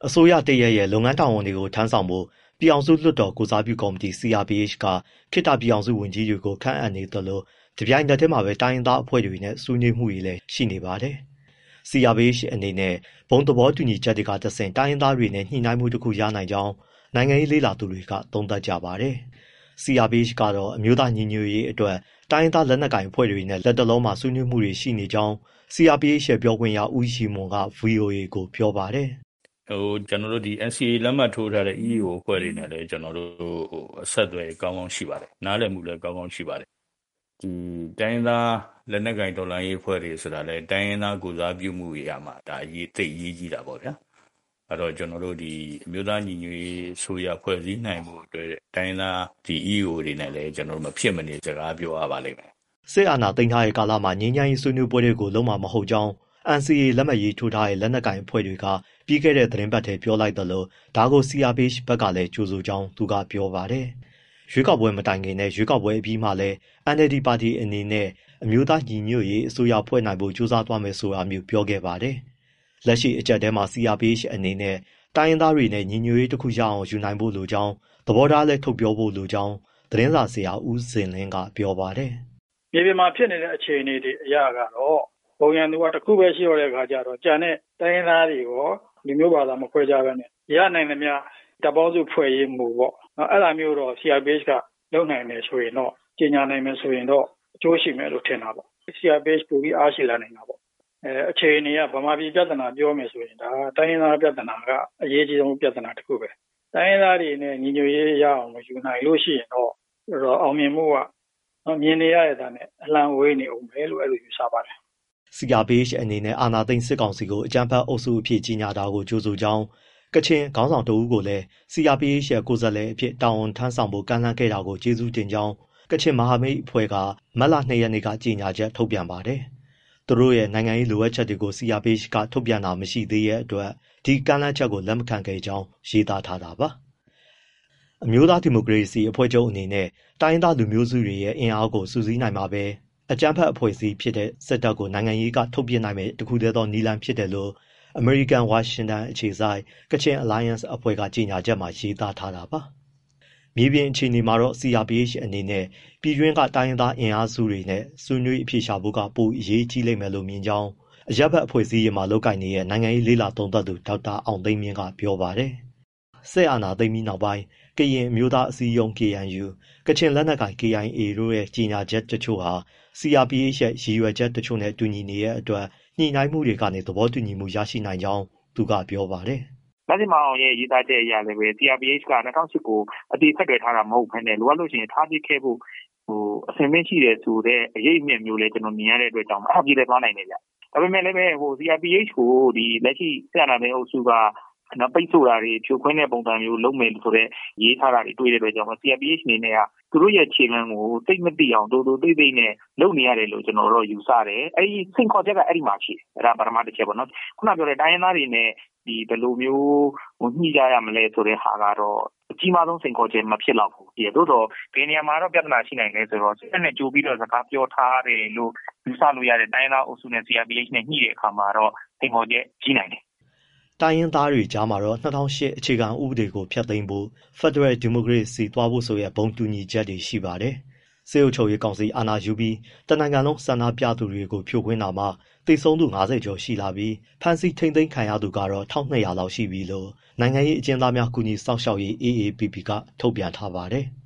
အစိုးရတရက်ရဲ့လုပ်ငန်းတာဝန်တွေကိုထမ်းဆောင်ဖို့ပြည်အောင်စုလွှတ်တော်ကိုစားပြုကော်မတီ CRPH ကခေတ္တပြည်အောင်စုဝန်ကြီးတွေကိုခန့်အပ်နေသလိုတပြိုင်နက်တည်းမှာပဲတိုင်းရင်းသားအဖွဲ့တွေနဲ့ဆွေးနွေးမှုတွေလည်းရှိနေပါတယ်။ CRPH အနေနဲ့ဘုံသဘောတူညီချက်တွေကတဆင့်တိုင်းရင်းသားတွေနဲ့ညှိနှိုင်းမှုတစ်ခုရနိုင်ကြောင်းနိုင်ငံရေးလေ့လာသူတွေကသုံးသပ်ကြပါတယ်။ CRPH ကတော့အမျိုးသားညီညွတ်ရေးအတွက်တိုင်းရင်းသားလက်နက်ကိုင်အဖွဲ့တွေနဲ့လက်တလုံးမှာဆွေးနွေးမှုတွေရှိနေကြောင်း CRPH ရဲ့ပြောခွင့်ရဦးရီမွန်က VOA ကိုပြောပါတယ်။ကျွန်တော်တို့ဒီ NCA လက်မှတ်ထိုးထားတဲ့ EAO အဖွဲ့တွေနဲ့လည်းကျွန်တော်တို့အဆက်အသွယ်ကောင်းကောင်းရှိပါတယ်။နားလည်မှုလည်းကောင်းကောင်းရှိပါတယ်။ဒီတိုင်းရင်းသားလက်နက်ကိုင်တော်လှန်ရေးအဖွဲ့တွေဆိုတာလည်းတိုင်းရင်းသားကိုစားပြုမှုတွေအမှာဒါသိအရေးကြီးတာပေါ့ဗျာ။အဲ့တော့ကျွန်တော်တို့ဒီအမျိုးသားညီညွတ်ရေးဆိုရဖွဲ့စည်းနိုင်မှုအတွက်တိုင်းရင်းသားဒီ EAO တွေနဲ့လည်းကျွန်တော်တို့မဖြစ်မနေစကားပြောရပါလိမ့်မယ်။စစ်အာဏာသိမ်းထားတဲ့ကာလမှာငြိမ်းချမ်းရေးဆွေးနွေးပွဲတွေကိုလုံးဝမဟုတ်ကြောင်း NCA လက်မှတ်ရေးထိုးထားတဲ့လက်နက်ကိုင်အဖွဲ့တွေကပြီးခဲ့တဲ့သတင်းပတ်ထဲပြောလိုက်သလိုဒါကို CRPH ဘက်ကလည်းကြိုဆိုကြောင်းသူကပြောပါတယ်။ရွေးကောက်ပွဲမတိုင်ခင်နဲ့ရွေးကောက်ပွဲအပြီးမှာလည်း NLD ပါတီအနေနဲ့အမျိုးသားညီညွတ်ရေးအစိုးရဖွဲ့နိုင်ဖို့ကြိုးစားသွားမယ်ဆိုတာမျိုးပြောခဲ့ပါတယ်။လက်ရှိအကြက်ထဲမှာ CRPH အနေနဲ့တိုင်းရင်းသားတွေနဲ့ညီညွတ်ရေးတစ်ခုရအောင်ယူနိုင်ဖို့လိုကြောင်းသဘောထားလည်းထုတ်ပြောဖို့လိုကြောင်းသတင်းစာဆရာဦးစင်လင်းကပြောပါတယ်။မြေပြင်မှာဖြစ်နေတဲ့အခြေအနေတွေအရကတော့ဘုံရန်သူကတစ်ခုပဲရှိရတဲ့အခါကျတော့ကျန်တဲ့တိုင်းရင်းသားတွေရောလူမျိုးဘာသာမခွဲခြားဘဲနဲ့ရနိုင်သမျှတပ်ပေါင်းစုဖွဲ့ရေးမှုပေါ့။အဲ့ဒါမျိုးတော့ CRPH ကလုပ်နိုင်တယ်ဆိုရင်တော့ကြီးညာနိုင်မယ်ဆိုရင်တော့အကျိုးရှိမယ်လို့ထင်တာပေါ့။ CRPH ပိုပြီးအားရှိလာနိုင်တာပေါ့။အခြေအနေကဗမာပြည်ပြဿနာပြောမယ်ဆိုရင်ဒါတိုင်းရင်းသားပြဿနာကအရေးကြီးဆုံးပြဿနာတစ်ခုပဲ။တိုင်းရင်းသားတွေနဲ့ညီညွတ်ရေးရအောင်ယူနိုင်လို့ရှိရင်တော့အောင်မြင်မှုကမြင်နေရတဲ့နဲ့အလံဝေးနေအောင်ပဲလို့အဲ့လိုယူဆပါတယ်။ CRPH အနေနဲ့အာဏာသိမ်းစစ်ကောင်စီကိုအကြမ်းဖက်အုပ်စုအဖြစ်ကြီးညာတာကိုကြိုဆိုကြောင်းကချင်ခေါင်းဆောင်တဦးကိုလည်း CRPH ရဲ့ကိုယ်စားလှယ်အဖြစ်တာဝန်ထမ်းဆောင်ဖို့ကမ်းလှမ်းခဲ့တာကိုကျေးဇူးတင်ကြောင်းကချင်မဟာမိတ်အဖွဲ့ကမတ်လ 2 ရက်နေ့ကကြေညာချက်ထုတ်ပြန်ပါတယ်။သူတို့ရဲ့နိုင်ငံရေးလိုအပ်ချက်တွေကို CRPH ကထုတ်ပြန်တာမရှိသေးတဲ့အတွက်ဒီကမ်းလှမ်းချက်ကိုလက်မခံခဲ့ကြောင်းရေးသားထားတာပါ။အမျိုးသားဒီမိုကရေစီအဖွဲ့ချုပ်အနေနဲ့တိုင်းရင်းသားလူမျိုးစုတွေရဲ့အင်အားကိုစုစည်းနိုင်မှာပဲအကြမ်းဖက်အဖွဲ့အစည်းဖြစ်တဲ့စစ်တပ်ကိုနိုင်ငံရေးကထုတ်ပြနိုင်မယ်တခုတည်းသောနည်းလမ်းဖြစ်တယ်လို့အမေရိကန်ဝါရှင်တန်အခြေစိုက်Kachin Alliance အဖွဲ့ကကြေညာချက်မှာရေးသားထားတာပါ။မြေပြင်အခြေအနေမှာတော့ CRPH အနေနဲ့ပြည်တွင်းကတိုင်းရင်းသားအင်အားစုတွေနဲ့ဆွေးနွေးအဖြေရှာဖို့ကပိုအရေးကြီးလိမ့်မယ်လို့မြင်ကြောင်းအရပ်ဘက်အဖွဲ့အစည်းတွေမှာလုပ်ကိုင်နေတဲ့နိုင်ငံရေးလေ့လာသုံးသပ်သူဒေါက်တာအောင်သိန်းမြင့်ကပြောပါတယ်။စစ်အာဏာသိမ်းပြီးနောက်ပိုင်းကရင်အမျိုးသားအစည်းအရုံး KNU ကချင်လက်နက်ကိုင် KIA တို့ရဲ့ကြေညာချက်တချို့ဟာ CRPH ရဲ့ရည်ရွယ်ချက်တချို့နဲ့တူညီနေတဲ့အတွက်ညှိနှိုင်းမှုတွေကနေသဘောတူညီမှုရရှိနိုင်ကြောင်းသူကပြောပါတယ်။မဇ္ဈိမအောင်ရဲ့ရေးသားချက်အရလည်းပဲ CRPH က2008ကိုအတည်ဆက်သွယ်ထားတာမဟုတ်ဘဲနဲ့လိုအပ်လို့ရှိရင်ထားပစ်ခဲ့ဖို့အဆင်သင့်ရှိတယ်ဆိုတဲ့အရေးအမြစ်မျိုးလည်းကျွန်တော်မြင်ရတဲ့အတွက်ကြောင့်အပြေလည်းသွားနိုင်တယ်ဗျ။ဒါပေမဲ့လည်းပဲCRPH ကိုဒီလက်ရှိဆက်အာဏာသိမ်းအုပ်စုကပိတ်ဆို့တာတွေဖြိုခွင်းတဲ့ပုံစံမျိုးလုပ်မယ်ဆိုတဲ့ရေးထားတာတွေတွေ့တဲ့အတွက်ကြောင့် CRPH အနေနဲ့ကသူတို့ရဲ့ခြေလှမ်းကိုသိမသိအောင်တိုးသိသိနဲ့လုပ်နေရတယ်လို့ကျွန်တော်တို့ယူဆတယ်။အဲဒီစင်ခေါ်ချက်ကအဲ့ဒီမှာရှိတယ်။အဲ့ဒါပထမတစ်ချက်ပေါ့နော်။ခုနပြောတဲ့တိုင်းရင်းသားတွေနဲ့ဒီဘယ်လိုမျိုးညှိကြရမလဲဆိုတဲ့ဟာကတော့အကြီးမားဆုံးစင်ခေါ်ချက်မဖြစ်တော့ဘူး။သို့တော့ဒီနေရာမှာတော့ပြဿနာရှိနိုင်တယ်ဆိုတော့စစ်နဲ့ကြိုးပြီးတော့စကားပြောထားတယ်လို့ယူဆလို့ရတဲ့တိုင်းရင်းသားအုပ်စုနဲ့ CRPH နဲ့ညှိတဲ့အခါမှာတော့စင်ခေါ်ချက်ကြီးနိုင်တယ်တိုင်းရင်းသားတွေကြားမှာတော့2008အခြေခံဥပဒေကိုဖျက်သိမ်းဖို့ဖက်ဒရယ်ဒီမိုကရေစီသွားဖို့ဆိုတဲ့ဘုံတူညီချက်တွေရှိပါတယ်။စစ်အုပ်ချုပ်ရေးကောင်စီအာဏာယူပြီးတနိုင်ငံလုံးဆန္ဒပြသူတွေကိုဖြိုခွင်းတာမှာသေဆုံးသူ50ကျော်ရှိလာပြီးဖမ်းဆီးထိန်းသိမ်းခံရသူကတော့1200လောက်ရှိပြီလို့နိုင်ငံရေးအကျဉ်းသားများကူညီစောင့်ရှောက်ရေး AAPP ကထုတ်ပြန်ထားပါတယ်။